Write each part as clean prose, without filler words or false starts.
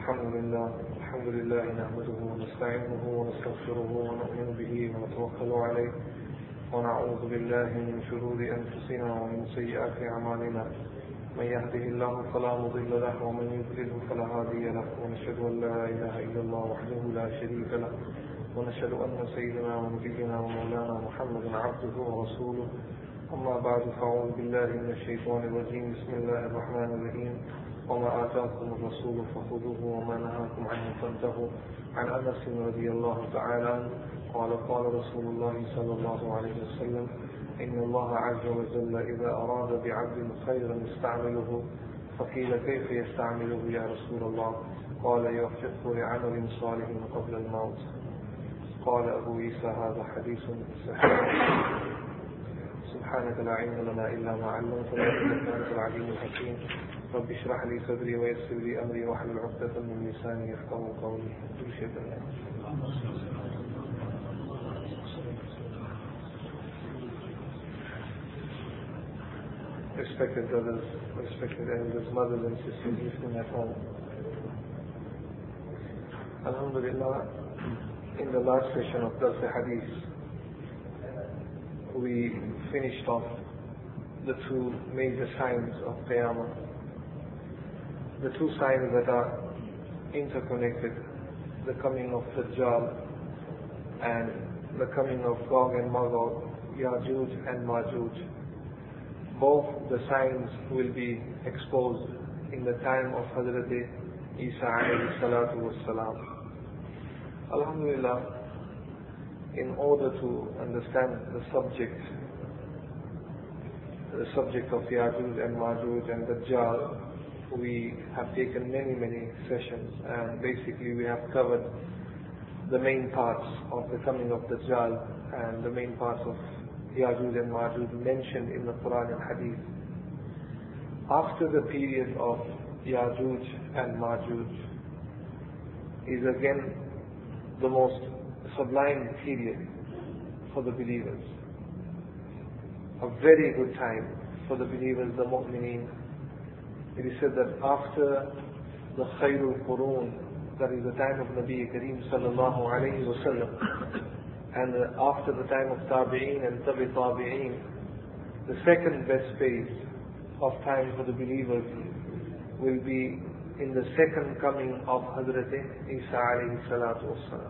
الحمد لله نحمده ونستعينه ونستغفره ونؤمن به ونتوكل عليه ونعوذ بالله من شرور أنفسنا ومن سيئات أعمالنا من يهده الله فلا مضل له ومن يضلله فلا هادي له ونشهد أن لا إله إلا الله وحده لا شريك له ونشهد أن سيدنا ونبينا ومولانا محمدا عبده ورسوله أما بعد فأعوذ بالله من الشيطان الرجيم بسم الله الرحمن الرحيم وما آتاكم الرسول فخذوه وما نهاكم عنه فانتهوا عن أنس رضي الله تعالى عنه قال رسول الله صلى الله عليه وسلم إن الله عز وجل إذا أراد بعبد خيرا يستعمله فقيل كيف يستعمله يا رسول الله قال يوفقه لعمل صالح قبل الموت قال أبو عيسى هذا حديث صحيح سبحانك لا علم لنا إلا ما علمتنا إنك أنت العليم الحكيم رب اشرح لي صدري ويسر لي أمري واحلل عقدة من لساني يفقهوا قولي كل شيء بالله. Respected brothers, respected elders, mothers and sisters listening at home. Alhamdulillah, in the last session of Dars Hadith, we finished off the two major signs of Qiyamah. The two signs that are interconnected, the coming of Dajjal and the coming of Gog and Magog, Ya'juj and Ma'juj. Both the signs will be exposed in the time of Hazrat Isa alayhi salatu wassalam. Alhamdulillah, in order to understand the subject of Ya'juj and Ma'juj and Dajjal, we have taken many sessions, and basically we have covered the main parts of the coming of Dajjal and the main parts of Ya'juj and Ma'juj mentioned in the Quran and Hadith. After the period of Ya'juj and Ma'juj is again the most sublime period for the believers. A very good time for the believers, the mu'mineen. It is said that after the Khairul Qurun, that is the time of Nabi Kareem sallallahu alayhi wa sallam, and after the time of Tabi'een and Tabi Tabi'een, the second best phase of time for the believers will be in the second coming of Hazrat Isa alayhi salatu wassalam.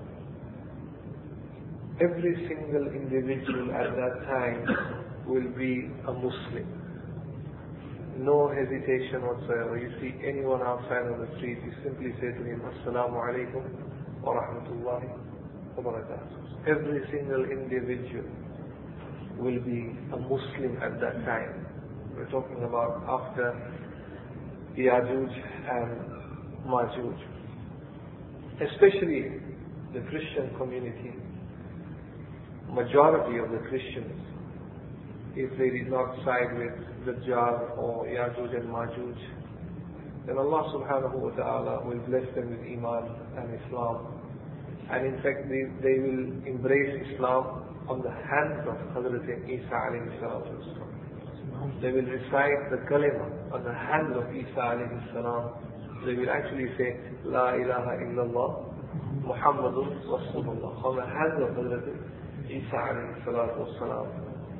Every single individual at that time will be a Muslim. No hesitation whatsoever. You see anyone outside on the street, you simply say to him, Assalamu alaikum wa rahmatullahi wa barakatuh. Every single individual will be a Muslim at that time. We're talking about after Ya'juj and Ma'juj. Especially the Christian community. Majority of the Christians, if they did not side with Dajjal or Ya'juj and Ma'juj, then Allah subhanahu wa ta'ala will bless them with Iman and Islam. And in fact, they will embrace Islam on the hands of Hazrat Isa alayhi salatu wasalam. They will recite the kalima on the hands of Isa alayhi salam. They will actually say, La ilaha illallah, Muhammadun Rasulullah, on the hands of Hazrat Isa alayhi salatu wasalam.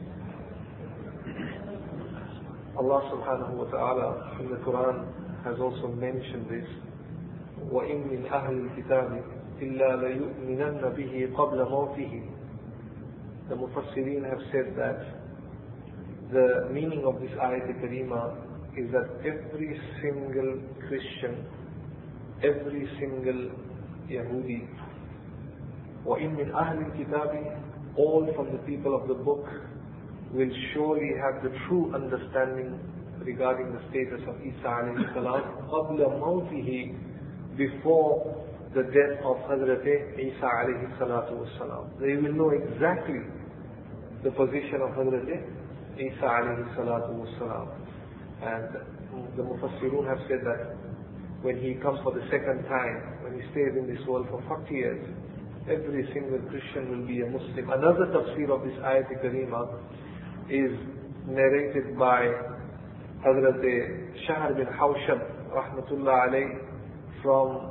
Allah subhanahu wa ta'ala in the Quran has also mentioned this. وَإِن مِّنْ أَهْلِ الْكِتَابِ إِلَّا لَيُؤْمِنَنَّ بِهِ قَبْلَ مَوْتِهِ. The Mufassirin have said that the meaning of this ayat al-Karima is that every single Christian, every single Yahudi, وَإِن مِّنْ أَهْلِ الْكِتَابِ, all from the people of the book, will surely have the true understanding regarding the status of Isa alayhi salam قَبْلَ مَوْتِهِ, before the death of Hazrat Isa alayhi salatu wassalam. They will know exactly the position of Hazrat Isa alayhi salatu wassalam. And the Mufassirun have said that when he comes for the second time, when he stays in this world for 40 years, every single Christian will be a Muslim. Another tafsir of this ayat al-Karima is narrated by Hazrat Shahr bin Hawshab rahmatullah alayh from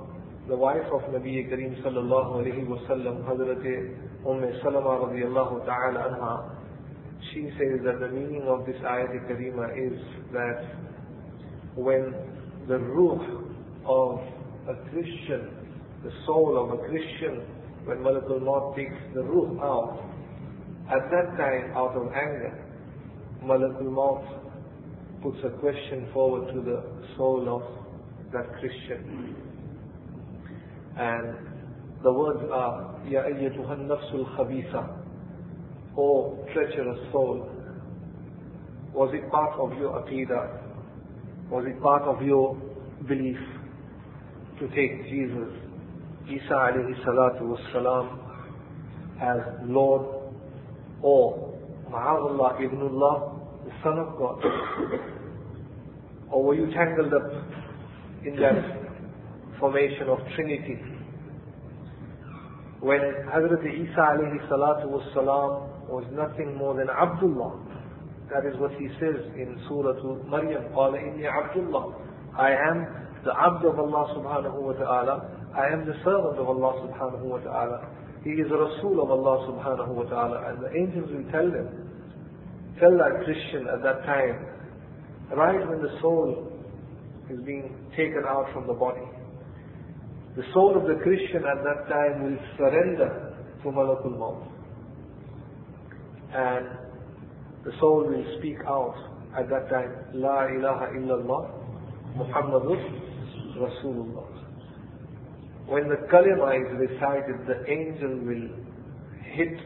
the wife of Nabi Kareem sallallahu alayhi wa sallam, Hazrat Salama radiyallahu ta'ala anha, she says that the meaning of this ayat karima is that when the ruh of a Christian, the soul of a Christian, when Malakul Maut takes the ruh out, at that time, out of anger, Malakul Maut puts a question forward to the soul of that Christian. And the words are, Ya ayyatuhan nafsul khabisa, O treacherous soul, was it part of your aqidah? Was it part of your belief to take Jesus, Isa alayhi salatu wassalam, as Lord, or Ma'azallah ibnullah, the Son of God? Or were you tangled up in that formation of Trinity? When Hazrat Isa alayhi salatu wassalam was nothing more than Abdullah. That is what he says in Surah Maryam, قَالَ إِنِّي عَبْدُ اللَّهِ, I am the Abd of Allah subhanahu wa ta'ala, I am the servant of Allah subhanahu wa ta'ala. He is a Rasul of Allah subhanahu wa ta'ala. And the angels will tell that Christian at that time, right when the soul is being taken out from the body, the soul of the Christian at that time will surrender to Malakul Maut. And the soul will speak out at that time, La ilaha illallah, Muhammadur Rasulullah. When the kalima is recited, the angel will hit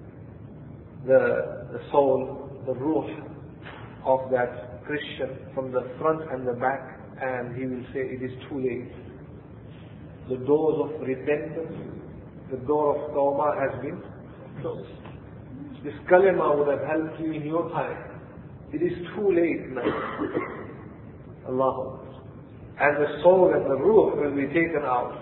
the soul, the ruh of that Christian from the front and the back, and he will say, it is too late. The doors of repentance, the door of tawbah has been closed. This kalima would have helped you in your time. It is too late now. Allahu Akbar. And the soul and the ruh will be taken out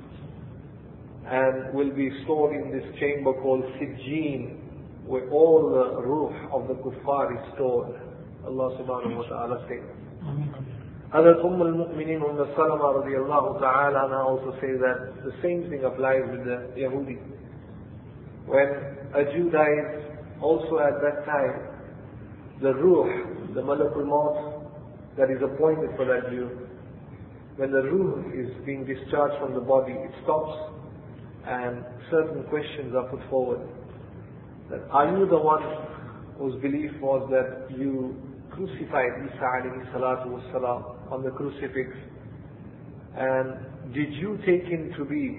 and will be stored in this chamber called Sijjeen, where all the ruh of the kuffar is stored. Allah subhanahu wa ta'ala says. Hazrat al-Mu'mineen Salama radiyallahu ta'ala anha also say that the same thing applies with the Yahudi. When a Jew dies, also at that time, the ruh, the Malakul Maut that is appointed for that Jew, when the ruh is being discharged from the body, it stops and certain questions are put forward. That, are you the one whose belief was that you crucified Isa alayhi salatu wassalam on the crucifix? And did you take him to be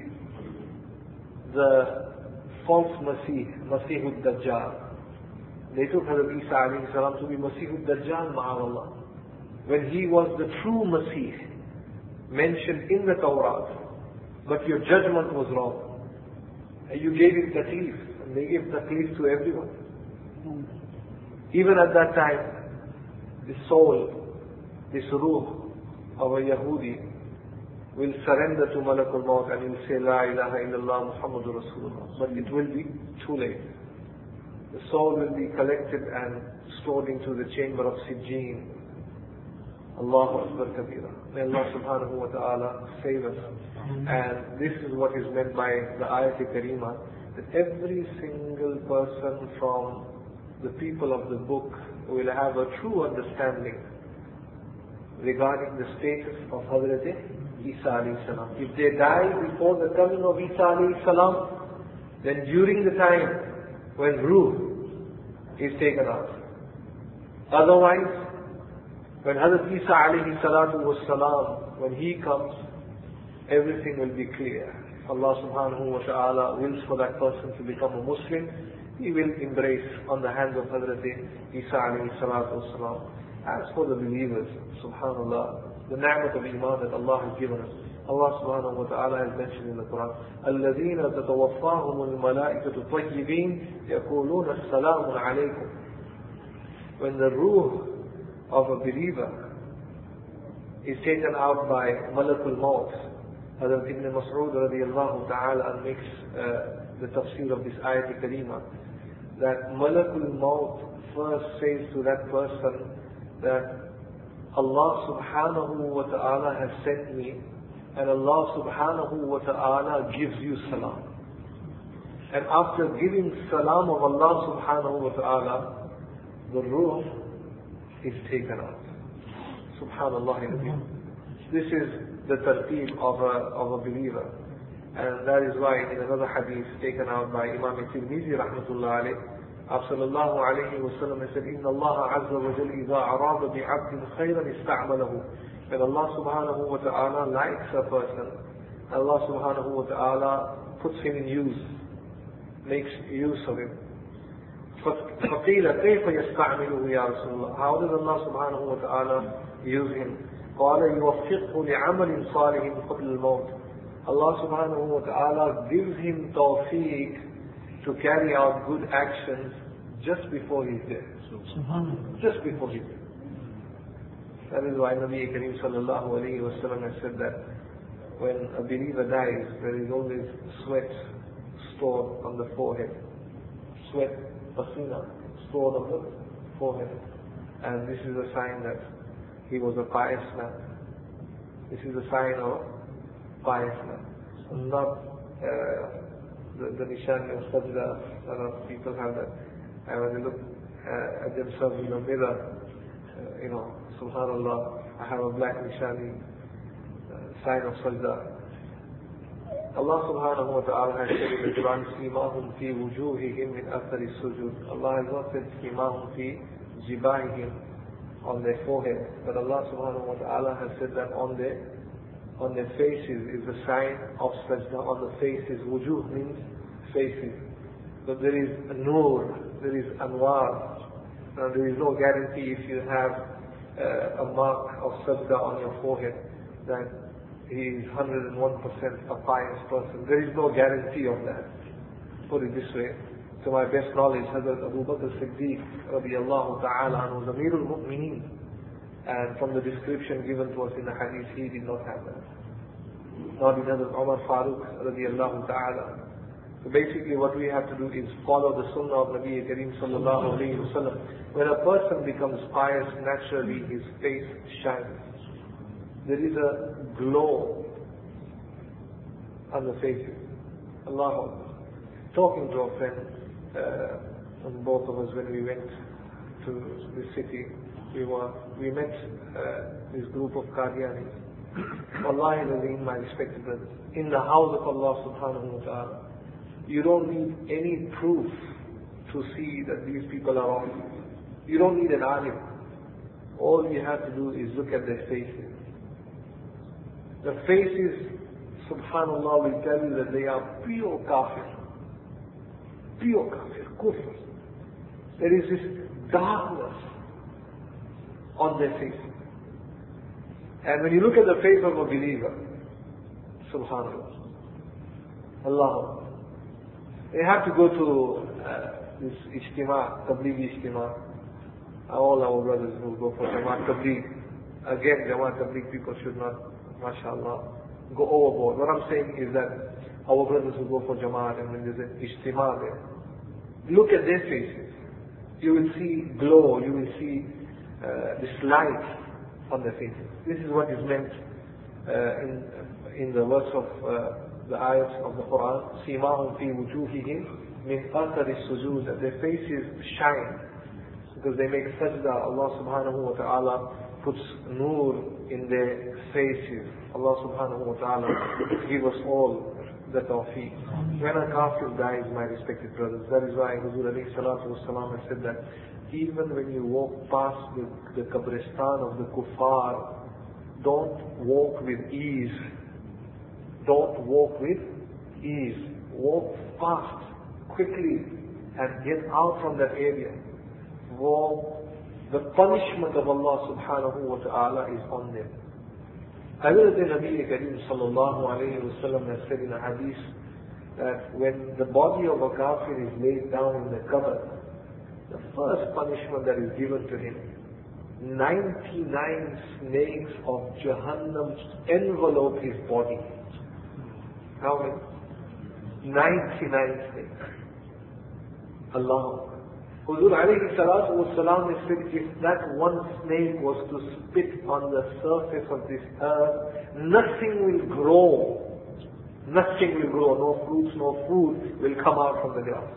the false Masih, Masihud Dajjal? They took Hazrat Isa alayhi salam to be Masihud Dajjal, ma'alallah, when he was the true Masih mentioned in the Torah, but your judgment was wrong. And you gave it taklif, and they gave taklif to everyone. Even at that time, the soul, this ruh of a Yahudi will surrender to Malakul Maut and will say, La ilaha illallah Muhammadur Rasulullah. But it will be too late. The soul will be collected and stored into the chamber of Sijjeen. Allahu Akbar Kabira. May Allah subhanahu wa ta'ala save us. And this is what is meant by the ayat karima, that every single person from the people of the book will have a true understanding regarding the status of Hazrat Isa alayhi salam. If they die before the coming of Isa alayhi salam, then during the time when ruh is taken out. Otherwise, when Hazrat Isa alayhi salatu was salam, when he comes, everything will be clear. If Allah subhanahu wa ta'ala wills for that person to become a Muslim, he will embrace on the hands of Hazrat Isa alayhi salatu was salam. As for the believers, subhanallah, the ni'mat of iman that Allah has given us, Allah subhanahu wa ta'ala has mentioned in the Quran, الَّذِينَ تَتَوَفَّاهُمُ الْمَلَائِكَةُ طَيِّبِينَ يَقُولُونَ السَّلَامُ عَلَيْكُمْ. When the ruh of a believer is taken out by Malakul Maut, Hazrat Ibn Mas'ud radiyallahu ta'ala makes the tafsir of this ayat karima, that Malakul Maut first says to that person that Allah subhanahu wa ta'ala has sent me and Allah subhanahu wa ta'ala gives you salam. And after giving salam of Allah subhanahu wa ta'ala, the ruh is taken out. Subhanallah. This is the tartib of a believer. And that is why in another hadith taken out by Imam Tirmidhi rahmatullah alayh, sallallahu alayhi wa sallam said, إِنَّ اللَّهَ عَزَّ وَجَلَّ إِذَا أَرَادَ بِعَبْدٍ خَيْرًا اسْتَعْمَلَهُ. When Allah subhanahu wa ta'ala likes a person, Allah subhanahu wa ta'ala puts him in use, makes use of him. فَقِيلَ كَيْفَ يَسْتَعْمِلُهُ يَا رَسُولَ اللَّهِ. How does Allah subhanahu wa ta'ala use him? قَالَ يُوَفِّقْهُ لِعَمَلٍ صَالِحٍ قَبْلَ الْمَوْتِ. Allah subhanahu wa ta'ala gives him tawfiq to carry out good actions just before he's dead. Just before he's dead. That is why Nabi Kareem sallallahu alayhi wa sallam has said that when a believer dies, there is always sweat stored on the forehead. Sweat, pasina, stored on the forehead. And this is a sign that he was a pious man. This is a sign of pious man. Not the nishani of sajda. A lot of people have that. And when they look at themselves in the mirror, subhanallah, I have a black nishani, sign of sajda. Allah subhanahu wa ta'ala has said in the Quran, سِيمَاهُمْ فِي وُجُوهِهِمْ مِنْ أَثَرِ السُّجُودِ. Allah has not said سِيمَاهُمْ فِي جِبَاهِهِمْ, on their forehead, but Allah subhanahu wa ta'ala has said that on their faces is a sign of sajda. On the faces, wujuh means faces. But there is a nur, there is anwar. Now there is no guarantee if you have a mark of sajda on your forehead that he is 101% a pious person. There is no guarantee of that. Put it this way. To my best knowledge, Hazrat Abu Bakr Siddiq radiyallahu ta'ala anhu was Amirul Mu'mineen. And from the description given to us in the hadith, he did not have that. Nor did Hazrat Umar Farooq radiyallahu ta'ala. So basically what we have to do is follow the sunnah of Nabi Kareem sallallahu alayhi wa sallam. When a person becomes pious, naturally his face shines. There is a glow on the faces. Allahu Akbar. Talking to a friend, and both of us when we went to the city, we met this group of Qadianis. Wallahi al-Azim, my respected brothers, in the house of Allah subhanahu wa ta'ala. You don't need any proof to see that these people are wrong. You don't need an alim. All you have to do is look at their faces. The faces, subhanallah, will tell you that they are pure kafir. Pure kafir, kufr. There is this darkness on their faces. And when you look at the face of a believer, subhanallah, Allah, you have to go to this ijtima, tablighi ijtima. All our brothers who go for Jamaat Tabligh. Again, Jamaat Tabligh people should not, mashallah, go overboard. What I'm saying is that our brothers who go for Jamaat and when there's an ijtima there, look at their faces. You will see glow, you will see this light on their faces. This is what is meant in the verse of the ayats of the Quran. سِيمَاهُمْ فِي وُجُوهِهِمْ مِنْ أَثَرِ السُّجُودِ. That their faces shine because they make sajda. Allah subhanahu wa ta'ala puts nur in their faces. Allah subhanahu wa ta'ala give us all the tawfiq. When a kafir dies, my respected brothers, that is why Huzur alayhi salatu wasalam has said that even when you walk past the qabristan of the kuffar, don't walk with ease. Don't walk with ease. Walk fast, quickly, and get out from that area. For the punishment of Allah subhanahu wa ta'ala is on them. Hazrat Nabi Kareem sallallahu alayhi wa sallam has said in a hadith that when the body of a kafir is laid down in the qabr, the first punishment that is given to him, 99 snakes of Jahannam envelope his body. How many? 99 snakes. Allah. Huzur alayhi salatu was salam said, if that one snake was to spit on the surface of this earth, nothing will grow. Nothing will grow. No fruits, no food will come out from the ground.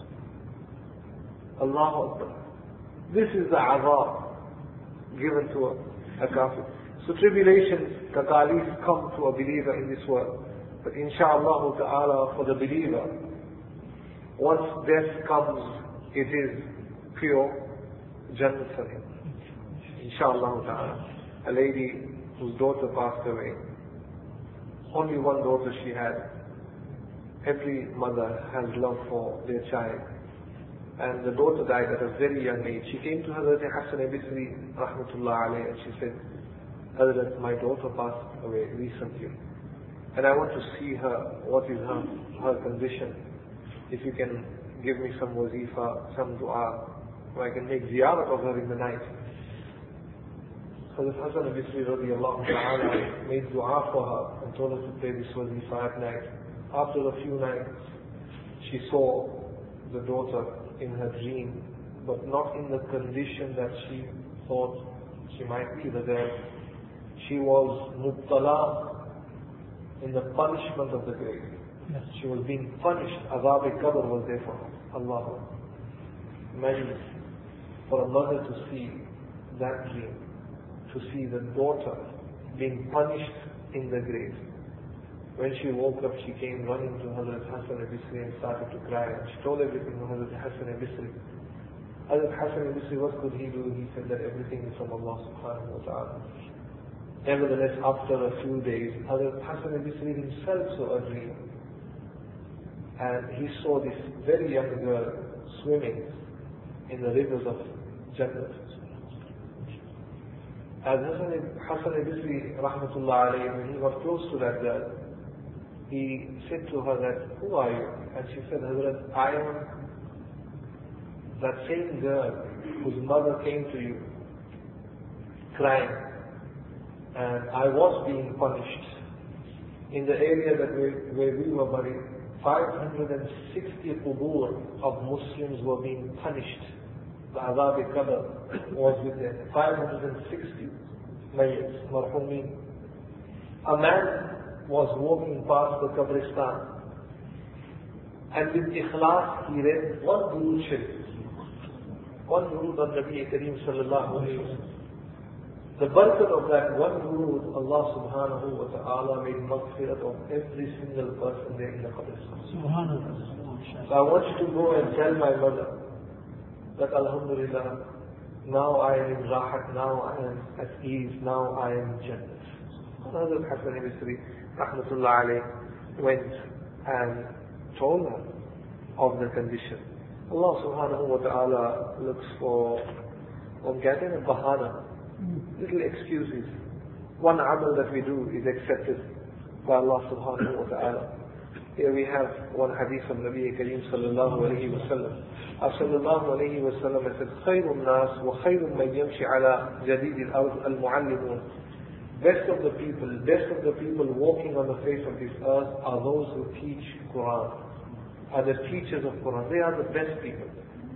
Allahu Akbar. This is the azab given to a kafir. So tribulations, takalif come to a believer in this world. But insha'Allah ta'ala, for the believer, once death comes, it is pure Jannah for him. Insha'Allah ta'ala. A lady whose daughter passed away. Only one daughter she had. Every mother has love for their child. And the daughter died at a very young age. She came to Hazrat Hassan Bisri rahmatullah alayhi and she said, Hazrat, my daughter passed away recently. And I want to see her, what is her condition. If you can give me some wazifa, some dua, or I can make ziyarat of her in the night. Hazrat Hassan Bisri radiallahu ta'ala made dua for her and told her to play this wazifa at night. After a few nights, she saw the daughter in her dream, but not in the condition that she thought she might be the girl. She was mubtala in the punishment of the grave. Yes. She was being punished. Azab-e-Qabr was there for her. Allah. Imagine for a mother to see that dream, to see the daughter being punished in the grave. When she woke up, she came running to Hazrat Hassan Bisri and started to cry. And she told everything to Hazrat Hassan Bisri. Hazrat Hassan Bisri, what could he do? He said that everything is from Allah subhanahu wa ta'ala. Nevertheless, after a few days, Hazrat Hassan Bisri himself saw a dream. And he saw this very young girl swimming in the rivers of Jannah. As Hassan Bisri rahmatullah alayhi, when he got close to that girl, he said to her that, who are you? And she said, Hazrat, I am that same girl whose mother came to you crying. And I was being punished. In the area where we were buried, 560 qubur of Muslims were being punished. The Azab-e-Qabr was with them. 560 mayyits, marhumin. A man was walking past the Qabristan, and with ikhlas he read one durood sharif, one durood on Nabi Kareem sallallahu alayhi wa sallam. The barakat of that one durood, Allah subhanahu wa ta'ala made maghfirat of every single person there in the Qabristan. So I want you to go and tell my mother that alhamdulillah, now I am in rahat, now I am at ease, now I am in Jannah. Hazrat Hassan Bisri rahmatullah alayhi went and told her of the condition. Allah subhanahu wa ta'ala looks for getting a bahana, little excuses. One amal that we do is accepted by Allah subhanahu wa ta'ala. Here we have one hadith from Nabi Kareem sallallahu alayhi wa sallam. Sallallahu alayhi wa sallam said, خَيْرُ النَّاسِ وَخَيْرُ مَنْ يَمْشِ عَلَى جَدِيدِ الْأَرْضِ الْمُعَلِّمُونَ. Best of the people walking on the face of this earth are those who teach Quran, are the teachers of Quran. They are the best people.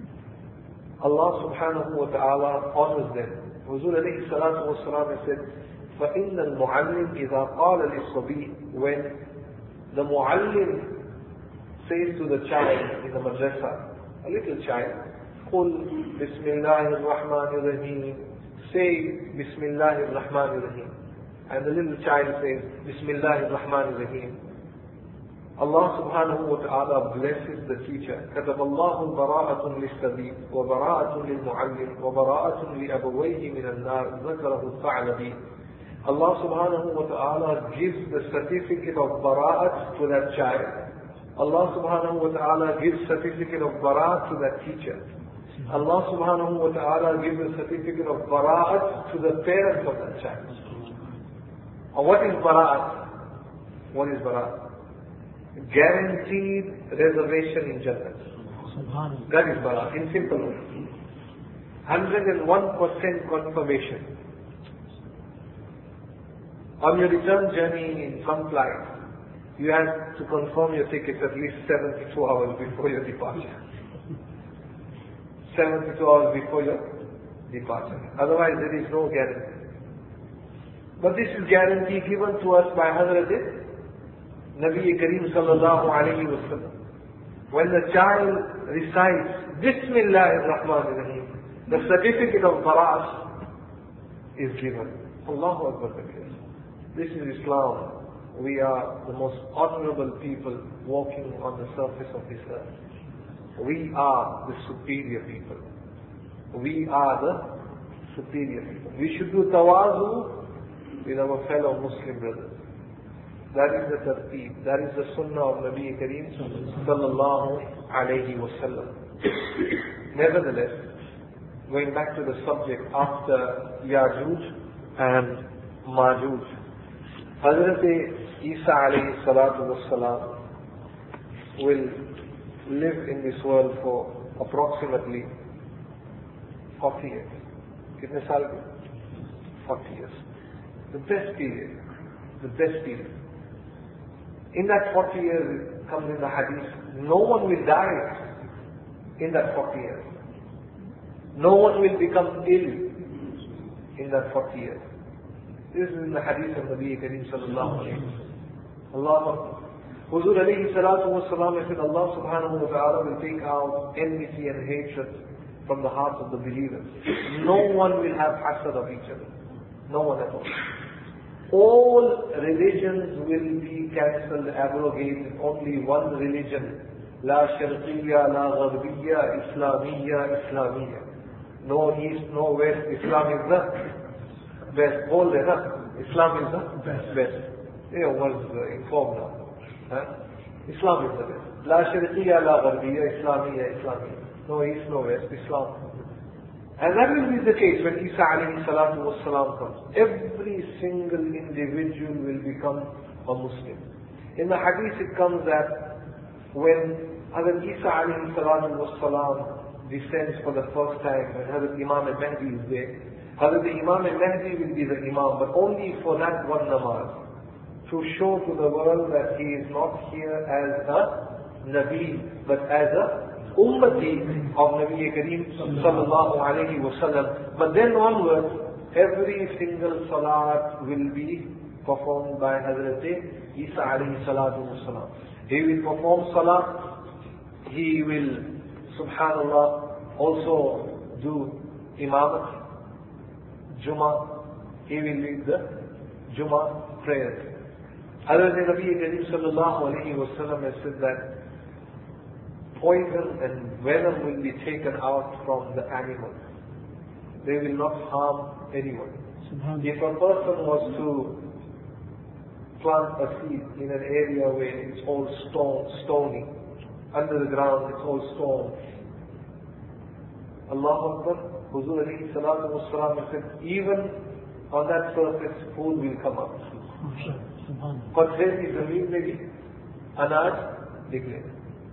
Allah subhanahu wa ta'ala honors them. Huzur alayhi salatu wa salam said, فَإِنَّ الْمُعَلِّمِ إِذَا قَالَ لِلصَّبِيِّ. When the muallim says to the child in the madrasa, a little child, قُلْ بِسْمِ اللَّهِ الرَّحْمَنِ الرَّحِيمِ. Say Bismillahir Rahmanir Rahim. And the little child says Bismillahir Rahmanir Rahim. Allah subhanahu wa ta'ala blesses the teacher. كتب الله براءة للسبيل وبراءة للمعلم وبراءة لأبويه من النار ذكره الثعلبي. Allah subhanahu wa ta'ala gives the certificate of bara'at to that child. Allah subhanahu wa ta'ala gives certificate of bara'at to that teacher. Allah subhanahu wa ta'ala gives a certificate of bara'at to the parents of that child. And what is bara'at? What is bara'at? Guaranteed reservation in Jannah. That is bara'at, in simple words. 101% confirmation. On your return journey in some flight, you have to confirm your tickets at least 72 hours before your departure. 72 hours before your departure. Otherwise there is no guarantee. But this is guarantee given to us by Hazrat Nabi Kareem sallallahu alayhi wa sallam. When the child recites Bismillahir-Rahmanir-Rahim, the certificate of Bara'ah is given. Allahu Akbar. This is Islam. We are the most honorable people walking on the surface of this earth. We are the superior people. We are the superior people. We should do tawazu with our fellow Muslim brothers. That is the tarteeb. That is the sunnah of Nabi Kareem sallallahu alayhi wa sallam. Nevertheless, going back to the subject, after Yajuj and Majuj, Hazrat Isa alayhi salatu wassalam will live in this world for approximately 40 years. Kitne saal ke? 40 years. The best period. The best period. In that 40 years, it comes in the hadith, no one will die in that 40 years. No one will become ill in that 40 years. This is in the hadith of Nabi Kareem sallallahu alayhi wa sallam. Allah Huzur alayhi salatu wa salam said Allah subhanahu wa ta'ala will take out enmity and hatred from the hearts of the believers. No one will have hasad of each other. No one at all. All religions will be cancelled, abrogated. Only one religion. La sharqiyya, la gharbiyya, islamiyya, islamiyya. No east, no west. Islam is the best. All the Islam is the best. Was informed now. Islam is the best. La sharqiyya, la gharbiyya, islamiyya, islamiyya. No east, no west. Islam. And that will be the case when Isa alayhi salatu wassalam comes. Every single individual will become a Muslim. In the hadith it comes that when Hazrat Isa alayhi salatu wassalam descends for the first time, when Hazrat Imam al-Mahdi is there, Hazrat Imam al-Mahdi will be the Imam, but only for that one namaz. To show to the world that he is not here as a Nabi, but as a Ummati of Nabi Kareem sallallahu alayhi wa sallam. But then onwards, every single salat will be performed by Hazrat Isa alayhi salatu wa salam. He will perform salat, he will, subhanallah, also do imamat, Jummah, he will lead the Jummah prayers. Hazrat Nabi Kareem sallallahu alayhi wa sallam has said that poison and venom will be taken out from the animal. They will not harm anyone. If a person was to plant a seed in an area where it's all stony, under the ground it's all stone, Allahu Akbar, Huzur alayhi salatu wassalam said, even on that surface food will come up. Qadre ki zameen mein bhi anaj nikle.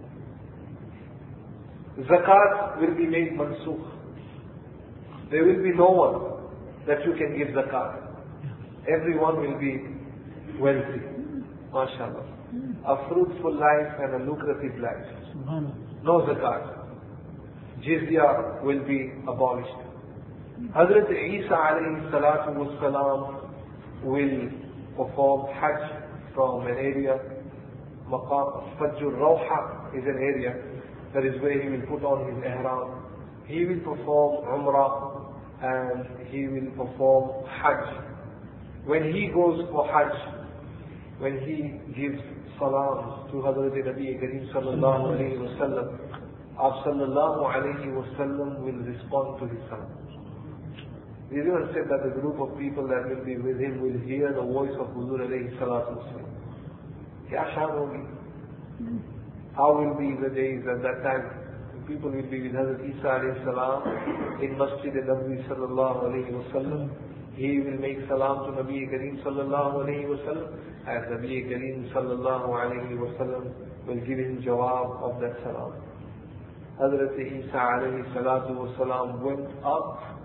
Zakat will be made mansukh. There will be no one that you can give zakat. Everyone will be wealthy. MashaAllah. A fruitful life and a lucrative life. No zakat. Jizya will be abolished. Hazrat Isa alayhi salatu wassalam will perform Hajj from an area. Maqam Fajjur Rawha is an area. That is where he will put on his ihram. He will perform Umrah and he will perform Hajj. When he goes for Hajj, when he gives salams to Hazrat Nabi Kareem sallallahu alayhi wa sallam, sallallahu alayhi wa sallam will respond to his salam. We even said that the group of people that will be with him will hear the voice of Huzur alayhi salatu wasalam. Kya shaan hogi? How will be the days at that time? People will be with Hazrat Isa alayhi salam in Masjid al-Nabi sallallahu alayhi wa sallam. He will make salam to Nabi Kareem sallallahu alayhi wa sallam, and Nabi Kareem sallallahu alayhi wa sallam will give him jawab of that salam. Hazrat Isa alayhi salatu wa salam went up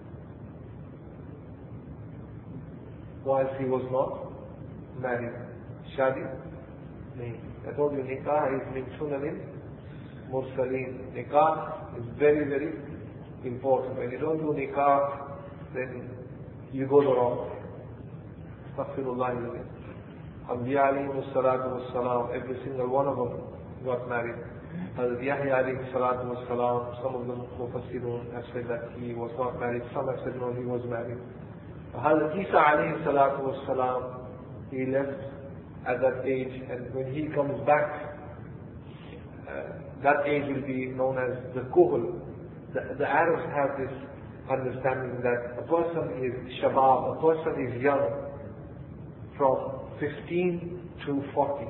whilst he was not married. Shadi? Nahi. I told you, nikah is min sunanil Mursaleen. Nikah is very, very important. When you don't do nikah, then you go the wrong way. Astaghfirullah. Anbiya alayhi salatu was salam, every single one of them got married. Hazrat Yahya alayhi salatu was salam, some of the Mufassirun have said that he was not married, some have said no, he was married. Hazrat Isa alayhi salatu was salam, he left at that age, and when he comes back, that age will be known as the kuhul. The Arabs have this understanding that a person is shabab, a person is young from 15 to 40.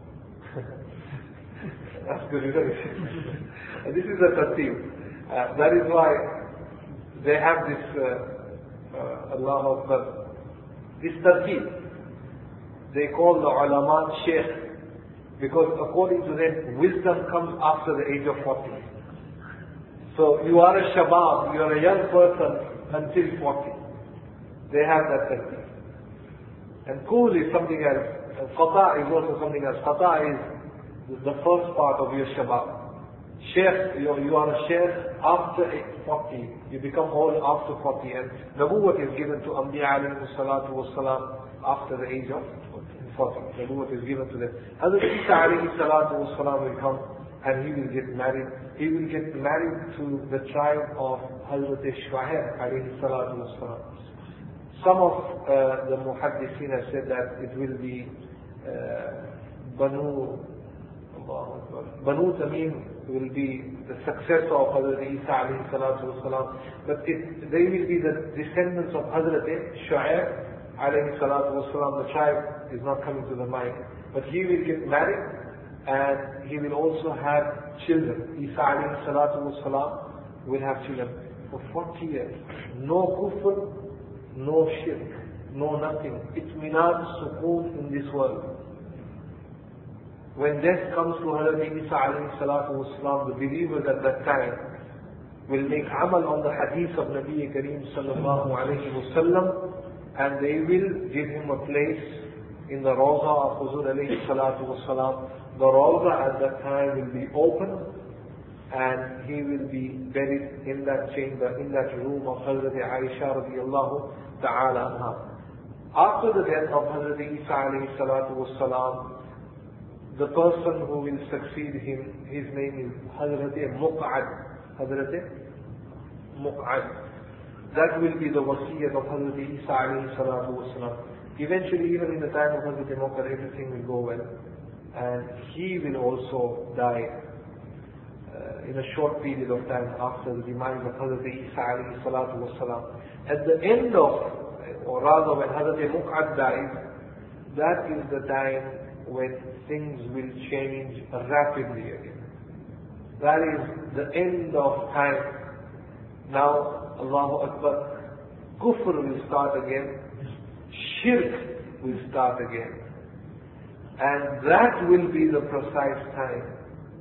That's good, isn't it? This is a tartib. That is why they have this Allah Akbar, this tartib. They call the ulama sheikh, because according to them, wisdom comes after the age of 40. So you are a shabab, you are a young person until 40. They have that tartib. And kuhl is something else. Qata is also something else. Qata is the first part of your shabab. Sheikh, you are a sheikh after 40. You become old after 40. And Nabuwwat is given to Anbiya alayhi salatu was salam after the age of 40. Nabuwwat is given to them. Hazrat Isa alayhi salatu was salam will come and he will get married. He will get married to the tribe of Hazrat Shu'aib alayhi salatu was salam. Some of the muhaddithin have said that it will be Banu Tamim will be the successor of Hazrat Isa alayhi salatu wasalam. But they will be the descendants of Hazrat Shu'aib alayhi salatu wasalam. The tribe is not coming to the mind. But he will get married and he will also have children. Isa alayhi salatu wasalam will have children for 40 years. No kufr, no shirk, no nothing. Itminaan, sukoon in this world. When death comes to Hazrat Isa alayhi salatu wasalam, the believers at that time will make amal on the hadith of Nabi Kareem sallallahu alayhi wasallam, and they will give him a place in the Rawza of Huzur alayhi salatu wasalam. The Rawza at that time will be open, and he will be buried in that chamber, in that room of Hazrat Aisha radiyallahu ta'ala anha. After the death of Hazrat Isa alayhi salatu wasalam, the person who will succeed him, his name is Hazrat Muq'ad. Hazrat Muq'ad. That will be the wasiyyat of Hazrat Isa alayhi salatu wasalam. Eventually, even in the time of Hazrat Muq'ad, everything will go well. And he will also die in a short period of time after the demise of Hazrat Isa alayhi salatu wasalam. At the end of, or rather when Hazrat Muq'ad dies, that is the time when things will change rapidly again. That is the end of time. Now, Allahu Akbar, kufr will start again, shirk will start again. And that will be the precise time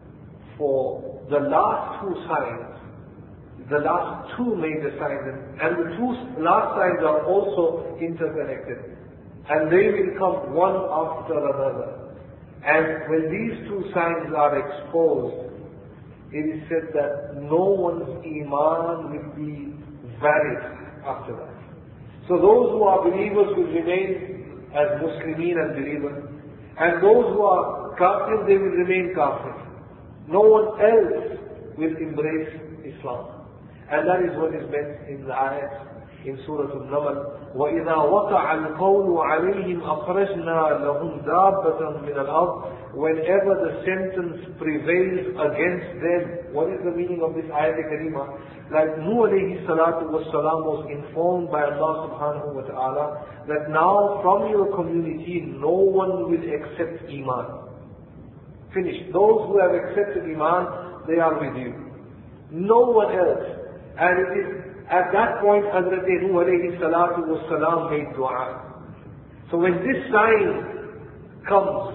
for the last two signs, the last two major signs, and the two last signs are also interconnected. And they will come one after another. And when these two signs are exposed, it is said that no one's iman will be valid after that. So those who are believers will remain as Muslimin and believers. And those who are kafir, they will remain kafir. No one else will embrace Islam. And that is what is meant in the ayat in Surah Al-Naml. وَإِذَا وَقَعَ الْقَوْلُ عَلَيْهِمْ أَخْرَجْنَا لَهُمْ دَابَّةً مِنَ الْأَرْضِ. Whenever the sentence prevails against them. What is the meaning of this ayat karima? Like Nuh alayhi salatu wassalam was informed by Allah subhanahu wa ta'ala that now from your community no one will accept Iman. Finished. Those who have accepted Iman, they are with you. No one else. And it is at that point Hazrat Nuh alayhi salatu wassalam made dua. So when this sign comes,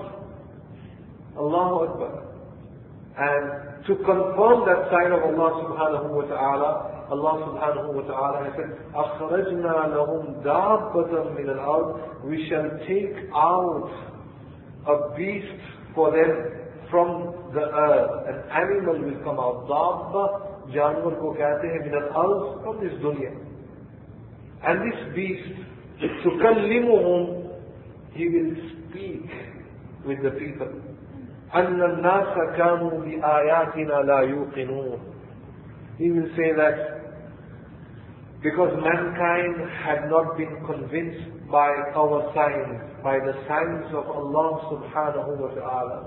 Allahu Akbar, and to confirm that sign of Allah subhanahu wa ta'ala, Allah subhanahu wa ta'ala has said, أَخْرَجْنَا لَهُمْ دَابَّةً مِنَ الْأَرْضِ. We shall take out a beast for them from the earth, an animal will come out. Dabba, janwar ko kehte hain min al-ard, from this dunya. And this beast, tukallimuhum, he will speak with the people. أَنَّ النَّاسَ كَانُوا بِآيَاتِنَا لَا يُوقِنُونَ. He will say that because mankind had not been convinced by our signs, by the signs of Allah subhanahu wa ta'ala.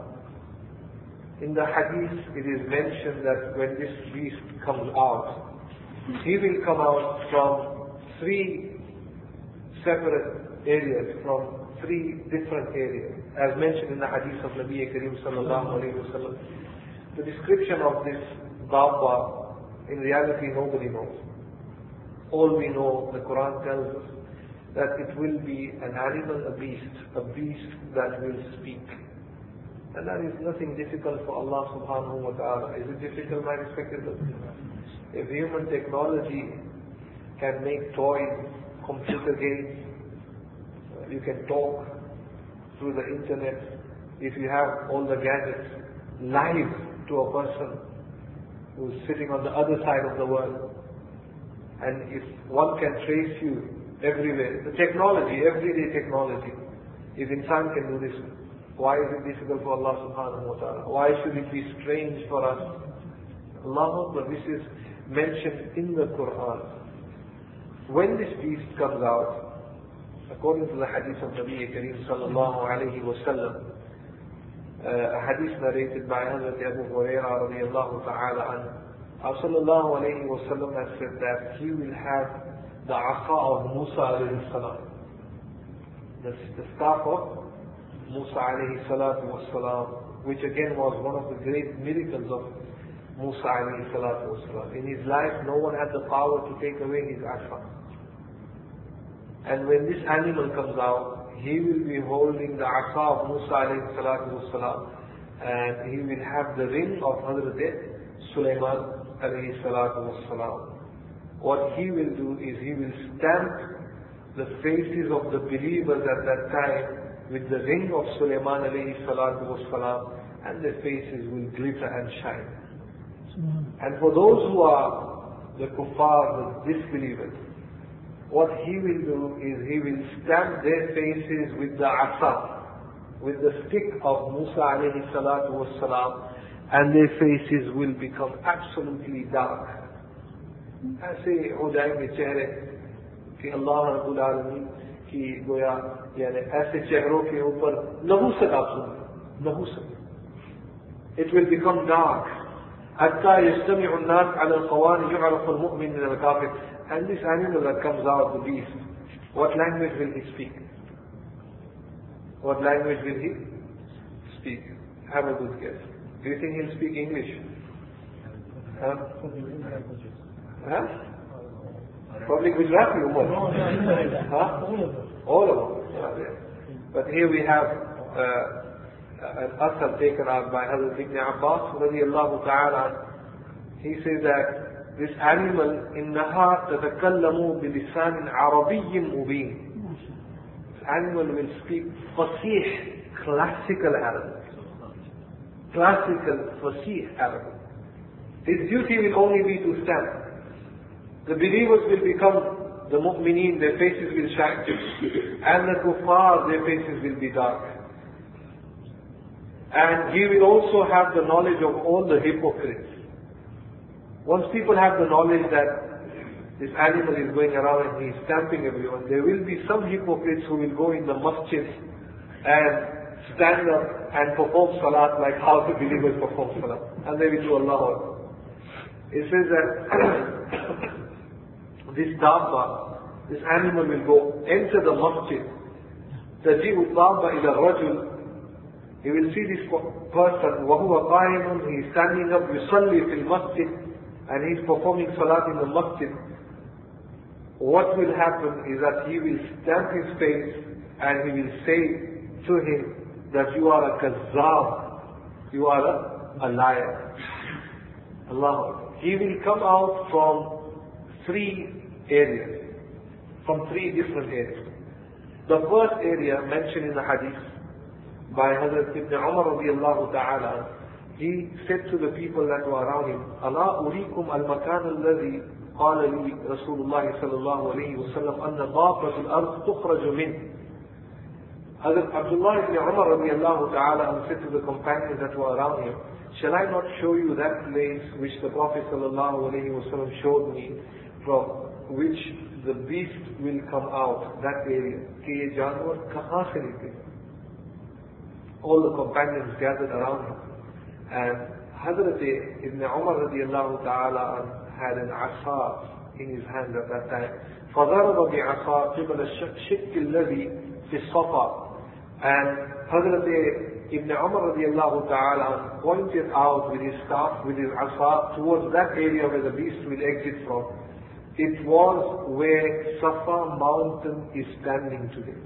In the hadith it is mentioned that when this beast comes out, he will come out from 3 separate areas, from 3 different areas. As mentioned in the hadith of Nabi Kareem sallallahu alayhi wa sallam. The description of this Dabba, in reality nobody knows. All we know, the Quran tells us, that it will be an animal, a beast that will speak. And that is nothing difficult for Allah subhanahu wa ta'ala. Is it difficult, my respected listeners? If human technology can make toys, computer games, you can talk through the internet, if you have all the gadgets live to a person who's sitting on the other side of the world, and if one can trace you everywhere, the technology, everyday technology, if insan can do this, why is it difficult for Allah subhanahu wa ta'ala? Why should it be strange for us? Allahu Akbar, this is mentioned in the Quran. When this beast comes out, according to the hadith of Nabi Kareem sallallahu alayhi wa sallam, a hadith narrated by Hazrat Abu Hurairah radiyallahu ta'ala anhu, sallallahu alayhi wa sallam has said that he will have the asa of Musa alayhi salam, the staff of Musa alayhi salatu was salam, which again was one of the great miracles of Musa alayhi salatu was salam. In his life, no one had the power to take away his asa. And when this animal comes out, he will be holding the asa of Musa alayhi salatu was salam, and he will have the ring of Hazrat Sulaiman alayhi salatu was salam. What he will do is he will stamp the faces of the believers at that time with the ring of Sulaiman alayhi salatu was salam, and their faces will glitter and shine. And for those who are the kuffar, the disbelievers, what he will do is he will stamp their faces with the asa, with the stick of Musa alayhi salatu was salam, and their faces will become absolutely dark. ऐसे हो जाएंगे चेहरे कि अल्लाह रब्बुल आलमीन की गोया यानी ऐसे चेहरों के ऊपर नहूसत आप सुन, नहूसत. It will become dark. حتى يجتمع الناس على القواني يعرف المؤمن من الكافر. And this animal that comes out, the beast, what language will he speak? What language will he speak? Have a good guess. Do you think he'll speak English? Huh? Probably Gujarati Umar. Huh? All of them. But here we have an asar taken out by Hazrat Ibn Abbas radiyallahu ta'ala. He says that this animal, إِنَّهَا تَتَكَلَّمُ بِلِسَانٍ عَرَبِيٍّ مُبِينٍ. This animal will speak fasih, classical Arabic. Classical, fasih Arabic. His duty will only be to stand. The believers will become the mu'mineen, their faces will shine. And the kuffar, their faces will be dark. And he will also have the knowledge of all the hypocrites. Once people have the knowledge that this animal is going around and he is stamping everyone, there will be some hypocrites who will go in the masjid and stand up and perform salat like how the believers perform salat. And they will do Allahu Akbar. It says that this dabba, this animal will go enter the masjid. تَجِئُ الدَّابَّ إِلَى الرَّجُلِ. He will see this person, وَهُوَ قَائِمٌ, he is standing up, يُصَلِّي فِي الْمَسْجِدِ, and he is performing salat in the masjid. What will happen is that he will stamp his face and he will say to him that you are a kazzab, you are a liar. Allah. He will come out from 3 areas, from 3 different areas. The first area mentioned in the hadith by Hazrat Ibn Umar radiallahu ta'ala. He said to the people that were around him, أَلَا أُرِيكُمْ الْمَكَانَ الَّذِي قَالَ لِي رَسُولُ اللَّهِ صَلَّى اللَّهُ عَلَيْهِ وَسَلَّمْ أَنَّ ضَابَّةُ الْأَرْضِ تُخْرَجُ مِنْهُ. Hazrat Abdullah ibn Umar radiallahu ta'ala said to the companions that were around him, shall I not show you that place which the Prophet sallallahu alayhi wa sallam showed me, from which the beast will come out, that area? कि ये जानवर कहाँ से निकले? All the companions gathered around him. And Hazrat Ibn Umar radiallahu ta'ala had an asa in his hand at that time. فَضَرَبَ بِعَصَا قِبَلَ الشِّكِّ الَّذِي فِي الصَّفَا. And Hazrat Ibn Umar radiallahu ta'ala pointed out with his staff, with his asa, towards that area where the beast will exit from. It was where Safa mountain is standing today.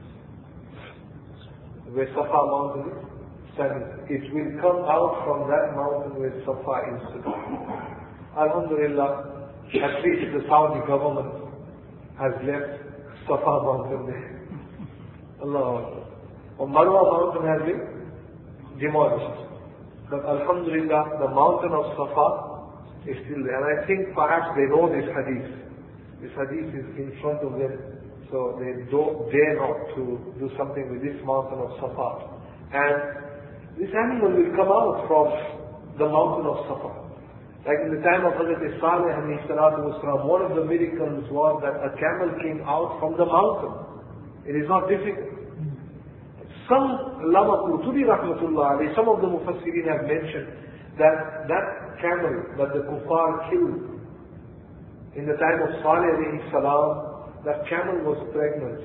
Where Safa mountain is standing. It will come out from that mountain where Safa is today. Alhamdulillah, at least the Saudi government has left Safa mountain there. Allah. Marwa mountain has been demolished. But Alhamdulillah, the mountain of Safa is still there. And I think perhaps they know this hadith. This hadith is in front of them. So they don't dare not to do something with this mountain of Safa. And this animal will come out from the mountain of Safa. Like in the time of Hazrat Salih alayhi salatu wasalam, one of the miracles was that a camel came out from the mountain. It is not difficult. Some Allama Qurtubi rahmatullah alayhi, some of the Mufassirin have mentioned that that camel that the kuffar killed in the time of Salih alayhi salam, that camel was pregnant.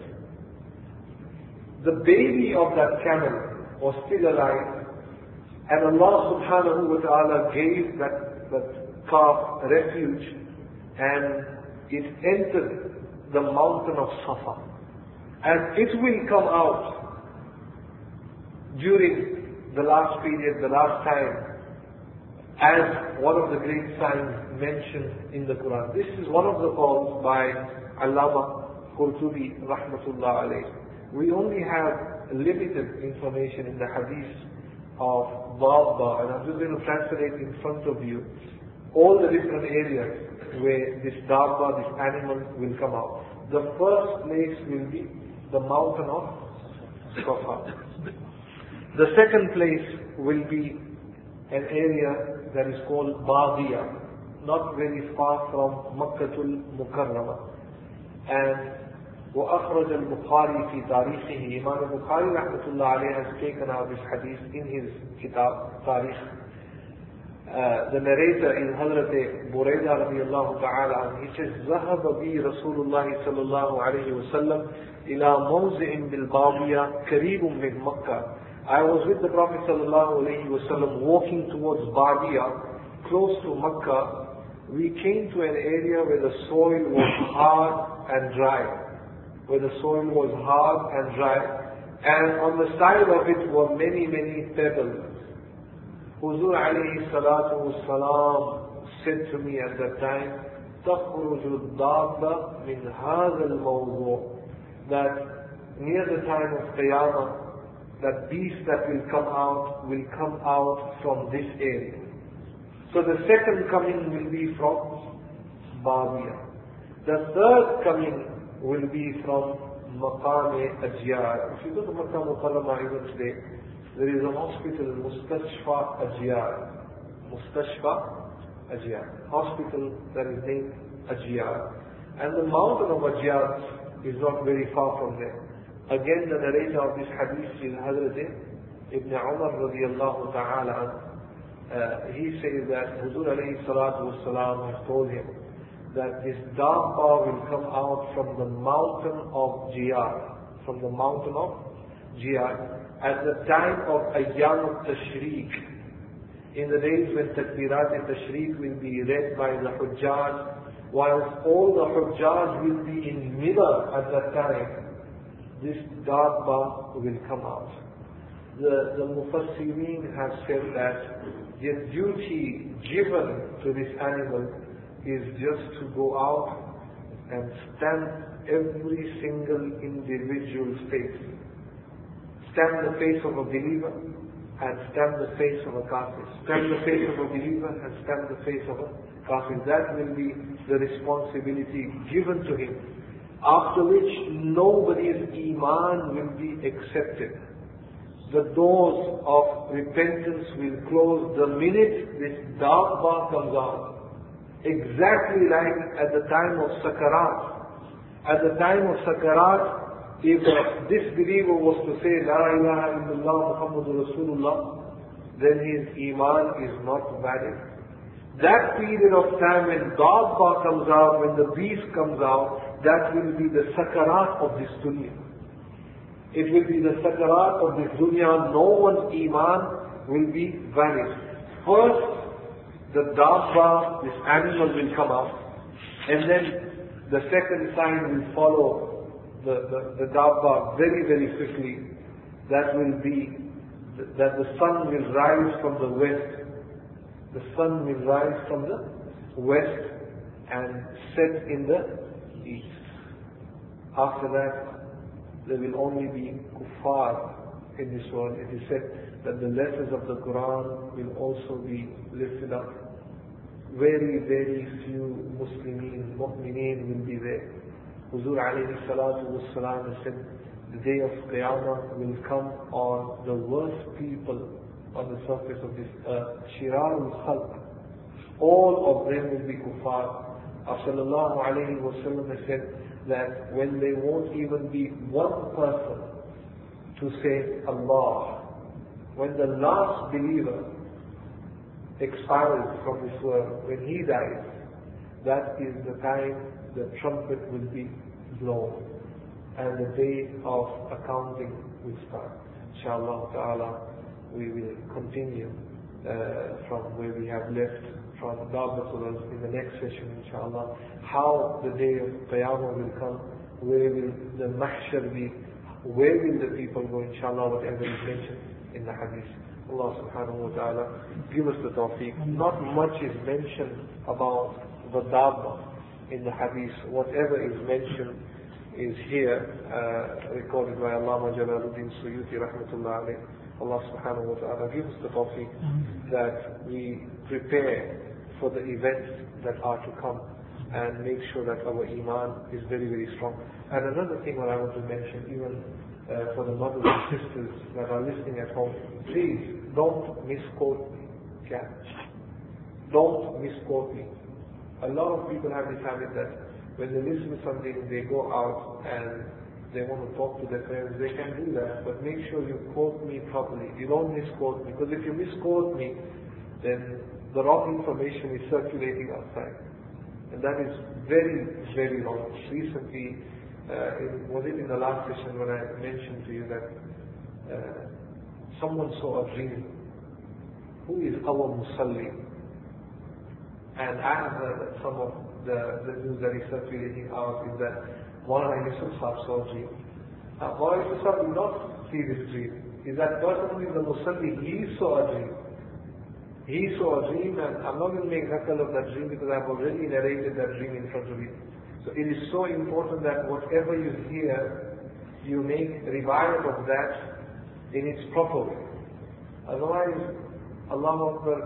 The baby of that camel was still alive, and Allah subhanahu wa ta'ala gave that calf refuge, and it entered the mountain of Safa. And it will come out during the last period, the last time, as one of the great signs mentioned in the Quran. This is one of the calls by Allama Qurtubi rahmatullah alayhi. We only have limited information in the hadith of Dabba, and I'm just going to translate in front of you all the different areas where this Dabba, this animal will come out. The first place will be the mountain of Safa. The second place will be an area that is called Badiya, not very far from Makkatul Mukarramah. And وأخرج البخاري في تاريخه, Imam al-Bukhari rahmatullah alayhi has taken out this hadith in his kitab Tarikh. The narrator is Hazrat Burayda radiyallahu ta'ala, he says, ذهب بي رسول الله صلى الله عليه وسلم إلى موضع بالبادية قريب من مكة. I was with the Prophet sallallahu alayhi wasallam walking towards Badiya, close to Makkah. We came to an area where the soil was hard and dry. Where the soil was hard and dry. And on the side of it were many, many pebbles. Huzur alayhi salatu wassalam said to me at that time, تَخْرُجُ الدَّابَّ مِنْ هَذَا الْمَوْضُوعِ, that near the time of Qiyamah, that beast that will come out from this area. So the second coming will be from Badiya. The third coming will be from Maqam Ajyar. If you go to Makkah Mukarramah even today, there is a hospital, Mustashfa Ajyar. Mustashfa Ajyar. Hospital that is named Ajyar. And the mountain of Ajyar is not very far from there. Again, the narrator of this hadith is Hazrat Ibn Umar radiyallahu ta'ala. He says that Huzur alayhi salatu wassalam has told him that this Dabba will come out from the mountain of Jiyar. From the mountain of Jiyar. At the time of Ayyam al-Tashriq. In the days when Takbirat al-Tashriq will be read by the Hujjaj, whilst all the Hujjaj will be in Mina at that time, this Dabba will come out. The Mufassirin have said that the duty given to this animal is just to go out and stamp every single individual's face. stamp the face of a believer and stamp the face of a kafir. Stamp the face of a believer and stamp the face of a kafir. That will be the responsibility given to him. After which nobody's iman will be accepted. The doors of repentance will close the minute this dabba comes out. Exactly like at the time of Sakarat. At the time of Sakarat, if a disbeliever was to say, La ilaha illallah Muhammadur Rasulullah, then his iman is not valid. That period of time when dabba comes out, when the beast comes out, that will be the Sakarat of this dunya. It will be the Sakarat of this dunya. No one's iman will be valid. First, the dabba, this animal will come out, and then the second sign will follow the dabba very, very quickly. That will be that the sun will rise from the west. The sun will rise from the west and set in the east. After that, there will only be kuffar in this world. It is said that the letters of the Quran will also be lifted up. Very, very few Muslimin, mu'mineen will be there. Huzur alayhi salatu wassalam has said, the day of Qiyamah will come on the worst people on the surface of this earth. Shirarul khalq. All of them will be kuffar. Sallallahu alayhi wa sallam has said that when there won't even be one person to say Allah, when the last believer expires from this world, when he dies, that is the time the trumpet will be blown and the day of accounting will start. Inshallah ta'ala, we will continue from where we have left from Dabbatul in the next session, inshallah. How the day of Qiyamah will come, where will the mahshar be, where will the people go, inshallah, whatever is mentioned in the hadith. Allah subhanahu wa ta'ala give us the tawfiq. Not much is mentioned about the dabba in the hadith. Whatever is mentioned is here, recorded by Allama Jalaluddin Suyuti rahmatullah alayh. Allah subhanahu wa ta'ala give us the tawfiq that we prepare for the events that are to come and make sure that our iman is very, very strong. And another thing that I want to mention, even for the mothers and sisters that are listening at home, please don't misquote me. Okay? Don't misquote me. A lot of people have this habit that when they listen to something, they go out and they want to talk to their parents. They can do that, but make sure you quote me properly. You don't misquote me, because if you misquote me, then the wrong information is circulating outside. And that is very, very wrong. Recently, was it in the last session when I mentioned to you that someone saw a dream? Who is our Musalli? And I have heard that some of the news that is circulating out is that Maulana Yusuf Sahib saw a dream. Maulana Yusuf Sahib did not see this dream. Is that person who is the Musalli, he saw a dream. He saw a dream, and I'm not going to make nakal of that dream because I've already narrated that dream in front of you. So it is so important that whatever you hear, you make riwayat of that in its proper way. Otherwise, Allahu Akbar,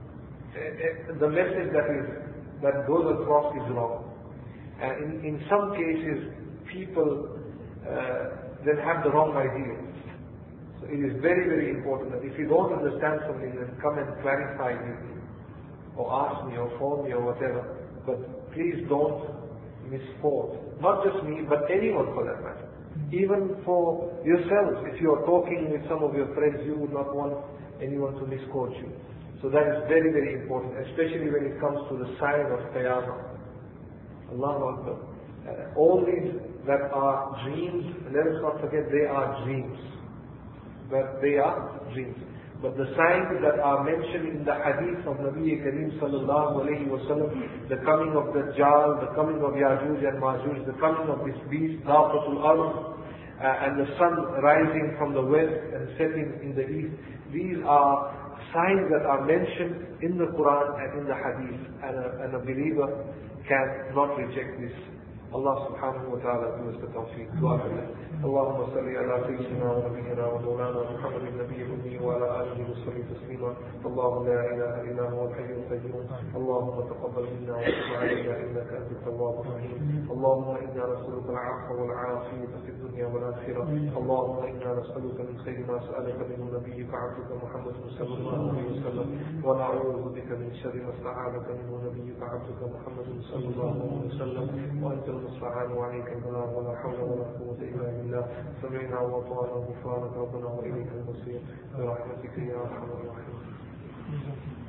the message that goes across is wrong. And in some cases, people then have the wrong idea. So it is very, very important that if you don't understand something, then come and clarify with me, or ask me, or phone me, or whatever. But please don't misquote. Not just me, but anyone for that matter. Even for yourselves, if you are talking with some of your friends, you would not want anyone to misquote you. So that is very, very important, especially when it comes to the sign of Qiyamah. Allahu Akbar. All these that are dreams, let us not forget they are dreams. But they are dreams. But the signs that are mentioned in the hadith of Nabi Kareem sallallahu alayhi wa sallam, the coming of Dajjal, the coming of Yajuj and Majuj, the coming of this beast, Dafatul Ard, and the sun rising from the west and setting in the east, these are signs that are mentioned in the Quran and in the hadith, and a believer cannot reject this. الله سبحانه وتعالى بمسك توفيق دعاء. اللهم صل على سيدنا ونبينا ومولانا محمد النبي الأمي وعلى آله وصحبه تسليما. الله لا إله إلا هو الحي القيوم. اللهم تقبل منا وتب علينا إنك أنت التواب الرحيم. اللهم إنا نسألك العفو والعافية في الدنيا والآخرة. اللهم إنا نسألك من خير ما سألك منه نبيك عبدك محمد صلى الله عليه وسلم، ونعوذ بك من شر ما استعاذك منه نبيك عبدك محمد صلى الله عليه وسلم، وأنت المستعان وعليك البلاغ ولا حول ولا قوة إلا بالله. سمعنا وأطعنا غفرانك ربنا وإليك المصير برحمتك يا أرحم الراحمين.